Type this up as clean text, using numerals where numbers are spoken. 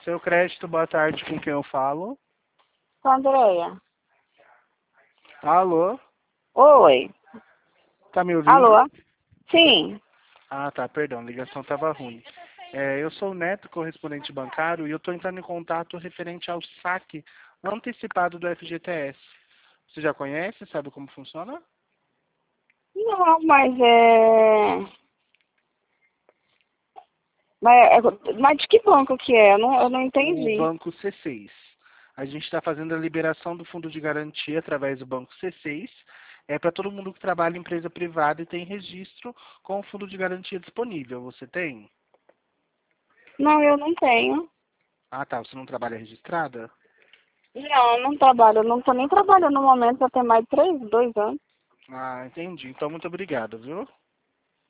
Seu crédito, boa tarde, com quem eu falo? Com a Andréia. Alô? Oi. Tá me ouvindo? Alô? Sim. Ah, tá, perdão, a ligação tava ruim. Eu sou o Neto, correspondente bancário, e eu estou entrando em contato referente ao saque antecipado do FGTS. Você já conhece? Sabe como funciona? Não, mas é... Mas de que banco que é? Eu não O entendi. Banco C6. A gente está fazendo a liberação do fundo de garantia através do Banco C6. É para todo mundo que trabalha em empresa privada e tem registro com o fundo de garantia disponível. Você tem? Não, eu não tenho. Ah, tá. Você não trabalha registrada? Não trabalho. Eu não tô nem trabalhando no momento, já tem mais de 2 anos. Ah, entendi. Então, muito obrigado, viu?